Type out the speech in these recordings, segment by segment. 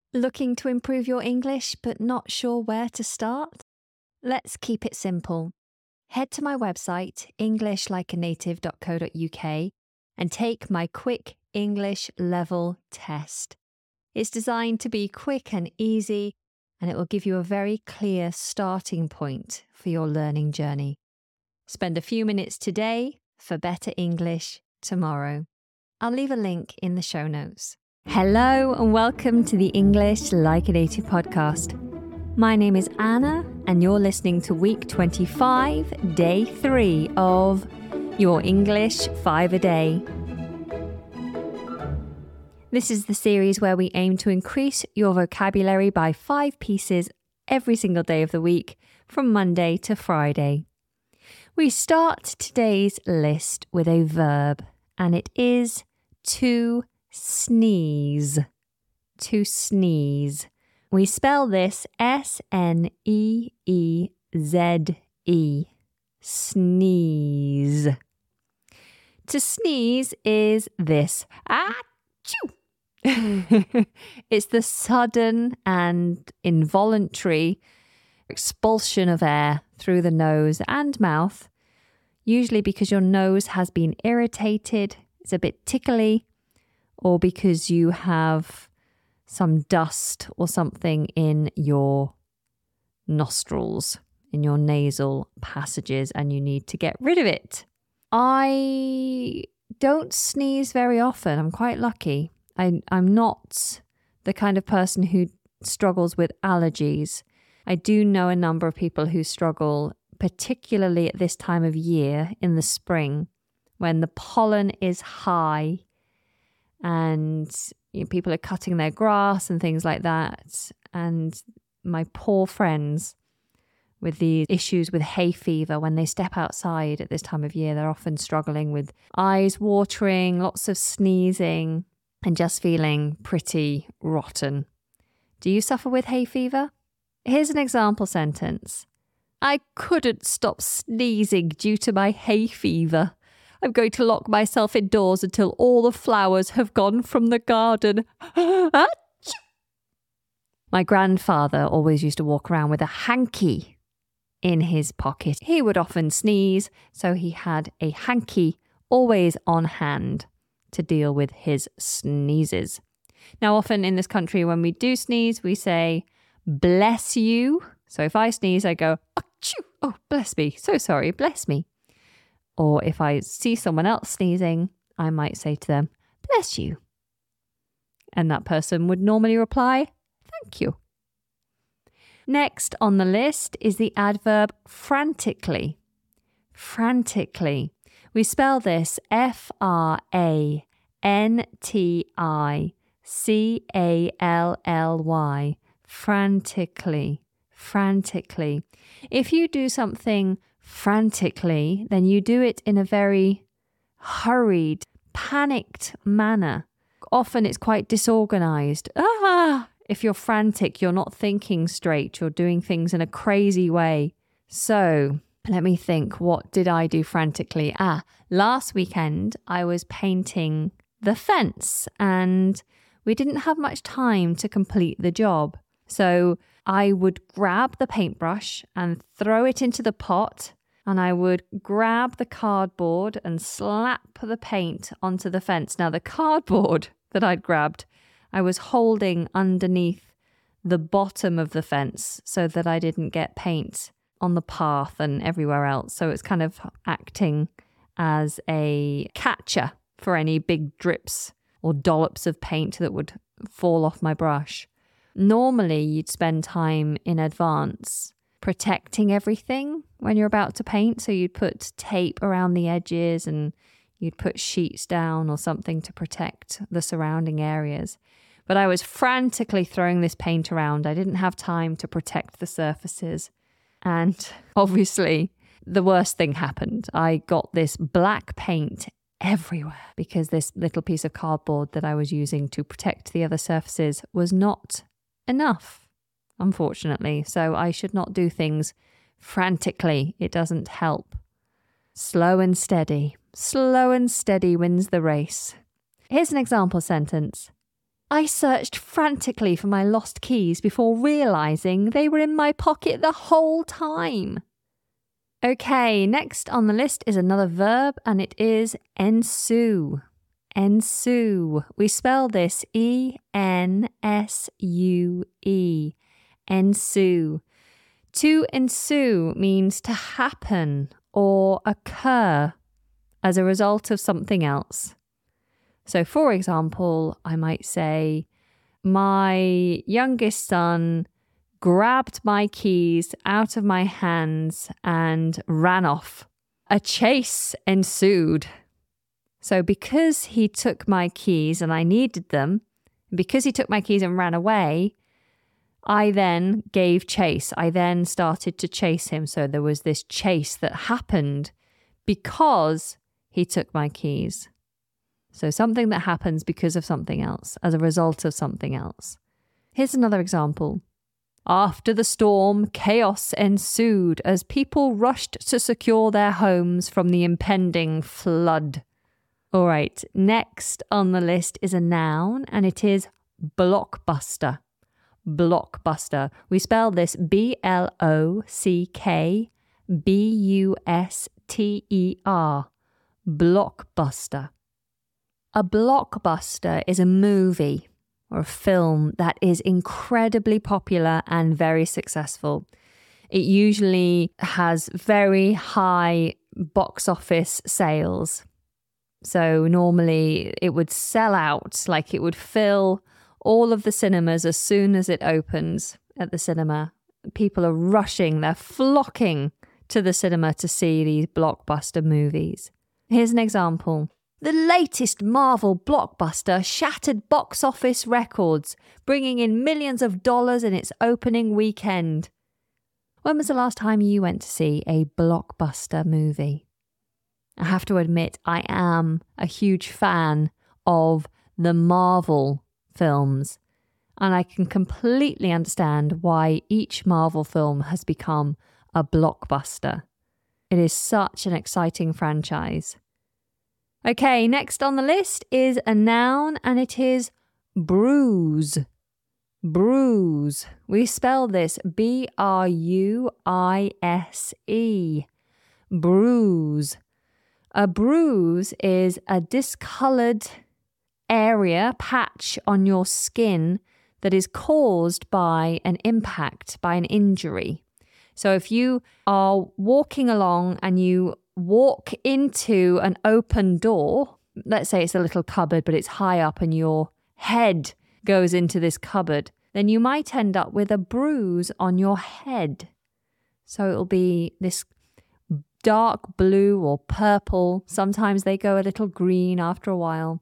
Looking to improve your English but not sure where to start? Let's keep it simple. Head to my website, englishlikeanative.co.uk, and take my quick English level test. It's designed to be quick and easy, and it will give you a very clear starting point for your learning journey. Spend a few minutes today for better English tomorrow. I'll leave a link in the show notes. Hello and welcome to the English Like a Native podcast. My name is Anna and you're listening to week 25, day 3 of Your English 5 a Day. This is the series where we aim to increase your vocabulary by 5 pieces every single day of the week from Monday to Friday. We start today's list with a verb and it is to sneeze. To sneeze. We spell this S-N-E-E-Z-E. Sneeze. To sneeze is this. Achoo! It's the sudden and involuntary expulsion of air through the nose and mouth, usually because your nose has been irritated, it's a bit tickly, or because you have some dust or something in your nostrils, in your nasal passages, and you need to get rid of it. I don't sneeze very often. I'm quite lucky. I'm not the kind of person who struggles with allergies. I do know a number of people who struggle, particularly at this time of year in the spring, when the pollen is high and people are cutting their grass and things like that. And my poor friends with the issues with hay fever, when they step outside at this time of year, they're often struggling with eyes watering, lots of sneezing, and just feeling pretty rotten. Do you suffer with hay fever? Here's an example sentence. I couldn't stop sneezing due to my hay fever. I'm going to lock myself indoors until all the flowers have gone from the garden. My grandfather always used to walk around with a hanky in his pocket. He would often sneeze, so he had a hanky always on hand to deal with his sneezes. Now, often in this country, when we do sneeze, we say, bless you. So if I sneeze, I go, achoo! Oh, bless me. So sorry, bless me. Or if I see someone else sneezing, I might say to them, bless you. And that person would normally reply, thank you. Next on the list is the adverb frantically. Frantically. We spell this F-R-A-N-T-I-C-A-L-L-Y. Frantically. Frantically. If you do something frantically, then you do it in a very hurried, panicked manner. Often it's quite disorganized. If you're frantic, you're not thinking straight, you're doing things in a crazy way. So, let me think, what did I do frantically? Last weekend I was painting the fence and we didn't have much time to complete the job. So I would grab the paintbrush and throw it into the pot, and I would grab the cardboard and slap the paint onto the fence. Now, the cardboard that I'd grabbed, I was holding underneath the bottom of the fence so that I didn't get paint on the path and everywhere else. So it's kind of acting as a catcher for any big drips or dollops of paint that would fall off my brush. Normally, you'd spend time in advance protecting everything when you're about to paint. So you'd put tape around the edges and you'd put sheets down or something to protect the surrounding areas. But I was frantically throwing this paint around. I didn't have time to protect the surfaces. And obviously, the worst thing happened. I got this black paint everywhere because this little piece of cardboard that I was using to protect the other surfaces was not enough, unfortunately. So I should not do things frantically. It doesn't help. Slow and steady. Slow and steady wins the race. Here's an example sentence. I searched frantically for my lost keys before realising they were in my pocket the whole time. Okay, next on the list is another verb, and it is ensue. Ensue. We spell this E-N-S-U-E. Ensue. To ensue means to happen or occur as a result of something else. So, for example, I might say, my youngest son grabbed my keys out of my hands and ran off. A chase ensued. So because he took my keys and I needed them, because he took my keys and ran away, I then gave chase. I then started to chase him. So there was this chase that happened because he took my keys. So something that happens because of something else, as a result of something else. Here's another example. After the storm, chaos ensued as people rushed to secure their homes from the impending flood. All right, next on the list is a noun, and it is blockbuster. Blockbuster. We spell this B-L-O-C-K-B-U-S-T-E-R. Blockbuster. A blockbuster is a movie or a film that is incredibly popular and very successful. It usually has very high box office sales. So normally it would sell out, like it would fill all of the cinemas as soon as it opens at the cinema. People are rushing, they're flocking to the cinema to see these blockbuster movies. Here's an example. The latest Marvel blockbuster shattered box office records, bringing in millions of dollars in its opening weekend. When was the last time you went to see a blockbuster movie? I have to admit, I am a huge fan of the Marvel films, and I can completely understand why each Marvel film has become a blockbuster. It is such an exciting franchise. Okay, next on the list is a noun, and it is bruise. Bruise. We spell this B-R-U-I-S-E. Bruise. A bruise is a discolored area, patch on your skin that is caused by an impact, by an injury. So if you are walking along and you walk into an open door, let's say it's a little cupboard, but it's high up and your head goes into this cupboard, then you might end up with a bruise on your head. So it'll be this dark blue or purple. Sometimes they go a little green after a while.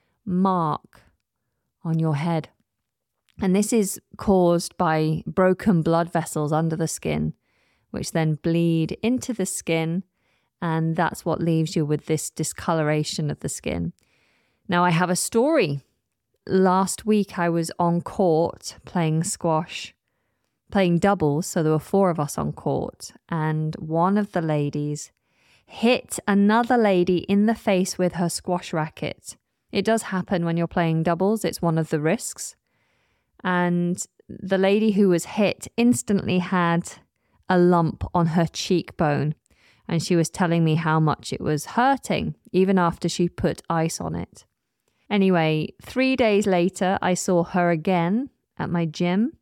Mark on your head. And this is caused by broken blood vessels under the skin, which then bleed into the skin. And that's what leaves you with this discoloration of the skin. Now, I have a story. Last week, I was on court playing squash, playing doubles. So there were 4 of us on court. And one of the ladies hit another lady in the face with her squash racket. It does happen when you're playing doubles. It's one of the risks. And the lady who was hit instantly had a lump on her cheekbone. And she was telling me how much it was hurting, even after she put ice on it. Anyway, 3 days later, I saw her again at my gym,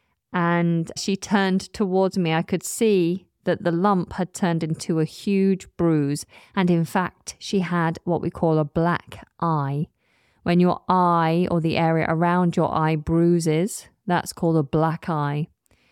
and she turned towards me. I could see that the lump had turned into a huge bruise, and in fact, she had what we call a black eye. When your eye or the area around your eye bruises, that's called a black eye.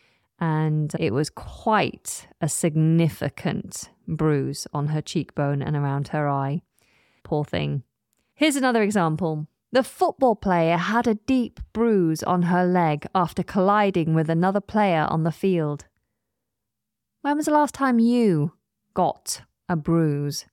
And it was quite a significant bruise on her cheekbone and around her eye. Poor thing. Here's another example. The football player had a deep bruise on her leg after colliding with another player on the field. When was the last time you got a bruise?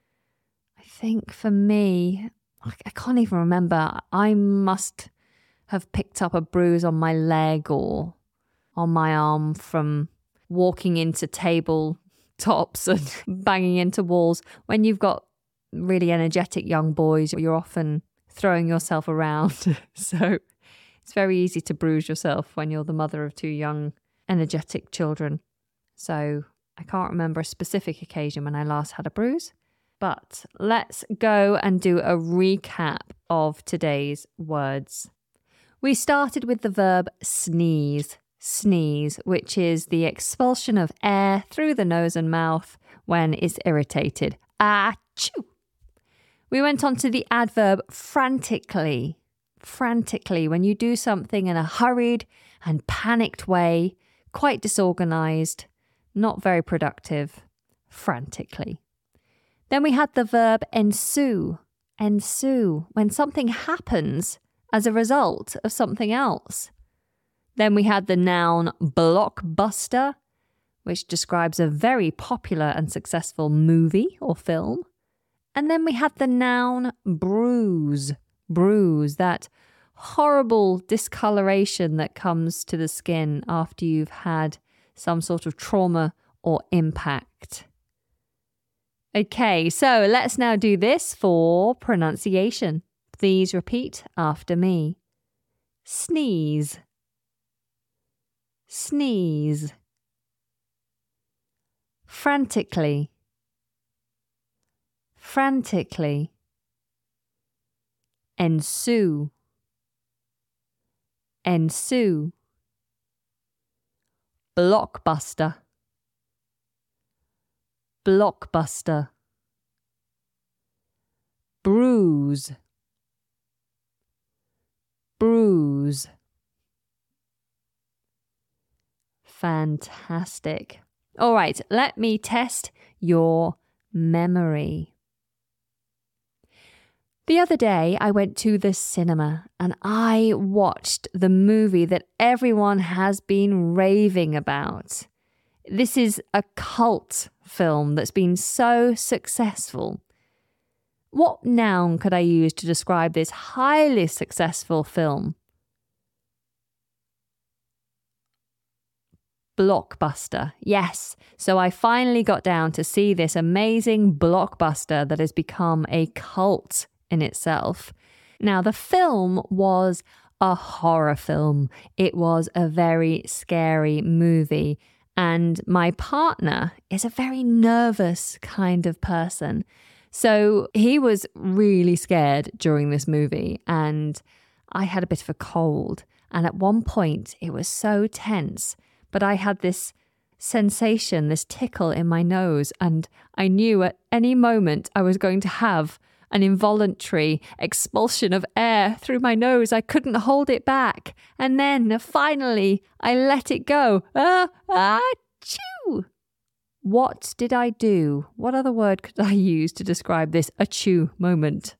I think for me, I can't even remember. I must have picked up a bruise on my leg or on my arm from walking into table tops and banging into walls. When you've got really energetic young boys, you're often throwing yourself around. So it's very easy to bruise yourself when you're the mother of two young, energetic children. So I can't remember a specific occasion when I last had a bruise. But let's go and do a recap of today's words. We started with the verb sneeze. Sneeze, which is the expulsion of air through the nose and mouth when it's irritated. Achoo! We went on to the adverb frantically. Frantically, when you do something in a hurried and panicked way, quite disorganized, not very productive, frantically. Then we had the verb ensue. Ensue, when something happens as a result of something else. Then we had the noun blockbuster, which describes a very popular and successful movie or film. And then we had the noun bruise. Bruise, that horrible discoloration that comes to the skin after you've had some sort of trauma or impact. Okay, so let's now do this for pronunciation. Please repeat after me. Sneeze. Sneeze. Frantically. Frantically. Ensue. Ensue. Blockbuster. Blockbuster. Bruise. Bruise. Fantastic. All right, let me test your memory. The other day, I went to the cinema and I watched the movie that everyone has been raving about. This is a cult film that's been so successful. What noun could I use to describe this highly successful film? Blockbuster. Yes. So I finally got down to see this amazing blockbuster that has become a cult in itself. Now, the film was a horror film. It was a very scary movie. And my partner is a very nervous kind of person. So he was really scared during this movie. And I had a bit of a cold. And at one point, it was so tense. But I had this sensation, this tickle in my nose, and I knew at any moment I was going to have an involuntary expulsion of air through my nose. I couldn't hold it back. And then finally, I let it go. Achoo! What did I do? What other word could I use to describe this achoo moment?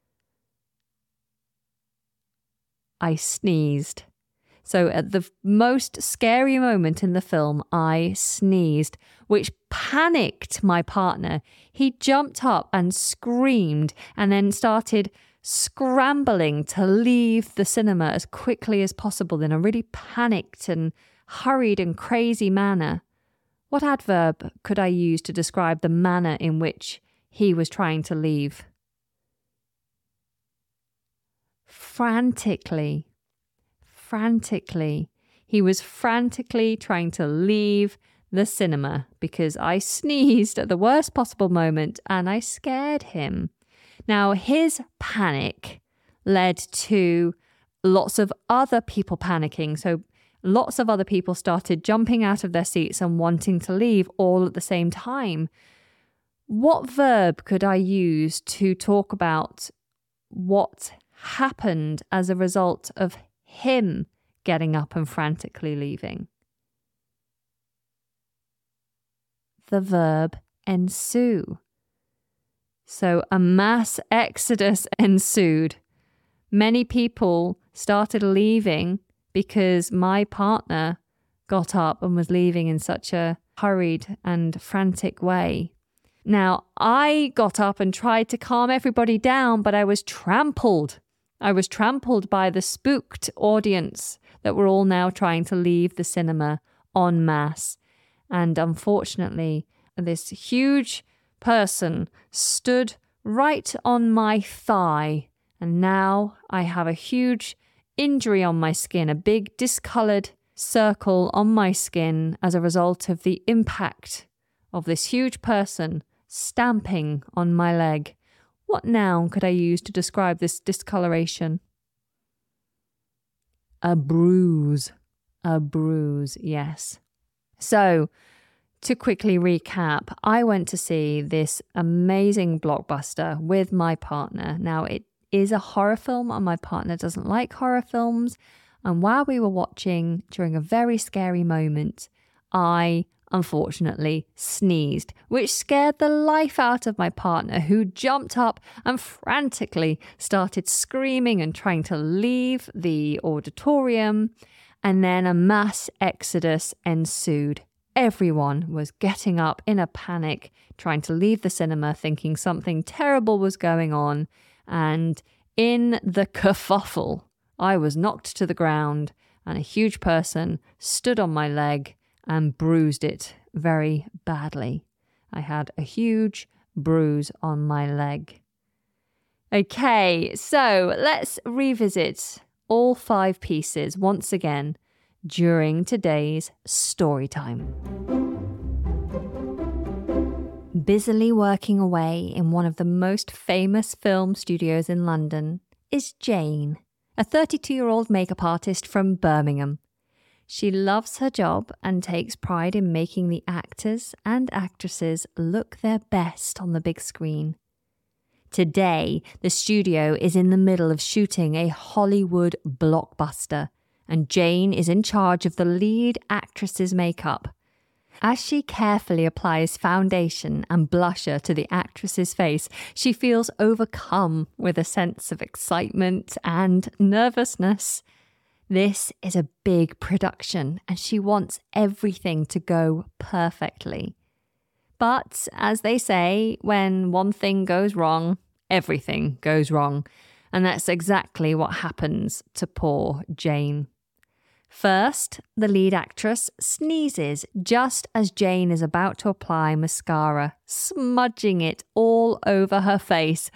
I sneezed. So at the most scary moment in the film, I sneezed, which panicked my partner. He jumped up and screamed and then started scrambling to leave the cinema as quickly as possible in a really panicked and hurried and crazy manner. What adverb could I use to describe the manner in which he was trying to leave? Frantically. Frantically. He was frantically trying to leave the cinema because I sneezed at the worst possible moment and I scared him. Now, his panic led to lots of other people panicking. So lots of other people started jumping out of their seats and wanting to leave all at the same time. What verb could I use to talk about what happened as a result of him getting up and frantically leaving? The verb ensue. So a mass exodus ensued. Many people started leaving because my partner got up and was leaving in such a hurried and frantic way. Now, I got up and tried to calm everybody down, but I was trampled. I was trampled by the spooked audience that were all now trying to leave the cinema en masse. And unfortunately, this huge person stood right on my thigh And now I have a huge injury on my skin, a big discolored circle on my skin as a result of the impact of this huge person stamping on my leg. What noun could I use to describe this discoloration? A bruise. A bruise, yes. So, to quickly recap, I went to see this amazing blockbuster with my partner. Now, it is a horror film and my partner doesn't like horror films. And while we were watching, during a very scary moment, I unfortunately sneezed, which scared the life out of my partner, who jumped up and frantically started screaming and trying to leave the auditorium. And then a mass exodus ensued. Everyone was getting up in a panic, trying to leave the cinema, thinking something terrible was going on. And in the kerfuffle, I was knocked to the ground and a huge person stood on my leg and bruised it very badly. I had a huge bruise on my leg. Okay, so let's revisit all 5 pieces once again during today's story time. Busily working away in one of the most famous film studios in London is Jane, a 32-year-old makeup artist from Birmingham. She loves her job and takes pride in making the actors and actresses look their best on the big screen. Today, the studio is in the middle of shooting a Hollywood blockbuster, and Jane is in charge of the lead actress's makeup. As she carefully applies foundation and blusher to the actress's face, she feels overcome with a sense of excitement and nervousness. This is a big production, and she wants everything to go perfectly. But, as they say, when one thing goes wrong, everything goes wrong. And that's exactly what happens to poor Jane. First, the lead actress sneezes just as Jane is about to apply mascara, smudging it all over her face.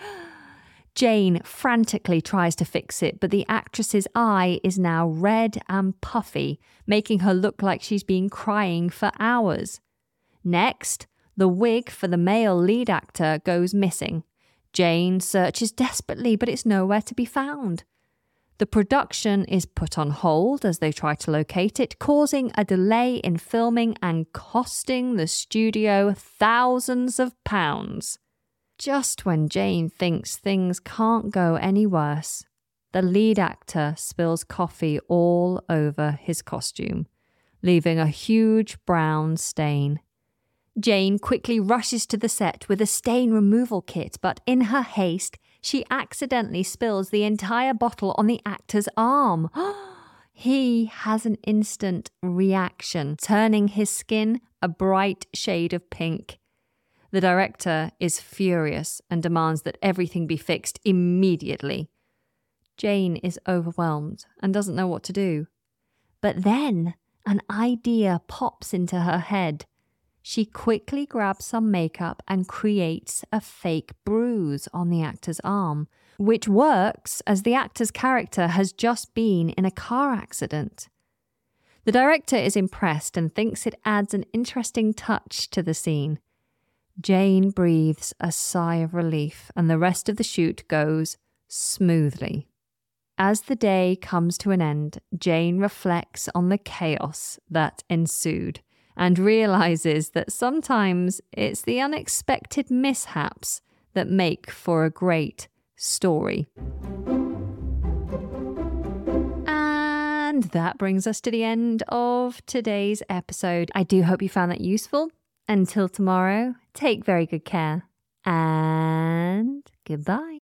Jane frantically tries to fix it, but the actress's eye is now red and puffy, making her look like she's been crying for hours. Next, the wig for the male lead actor goes missing. Jane searches desperately, but it's nowhere to be found. The production is put on hold as they try to locate it, causing a delay in filming and costing the studio thousands of pounds. Just when Jane thinks things can't go any worse, the lead actor spills coffee all over his costume, leaving a huge brown stain. Jane quickly rushes to the set with a stain removal kit, but in her haste, she accidentally spills the entire bottle on the actor's arm. He has an instant reaction, turning his skin a bright shade of pink. The director is furious and demands that everything be fixed immediately. Jane is overwhelmed and doesn't know what to do. But then an idea pops into her head. She quickly grabs some makeup and creates a fake bruise on the actor's arm, which works as the actor's character has just been in a car accident. The director is impressed and thinks it adds an interesting touch to the scene. Jane breathes a sigh of relief, and the rest of the shoot goes smoothly. As the day comes to an end, Jane reflects on the chaos that ensued and realizes that sometimes it's the unexpected mishaps that make for a great story. And that brings us to the end of today's episode. I do hope you found that useful. Until tomorrow, take very good care and goodbye.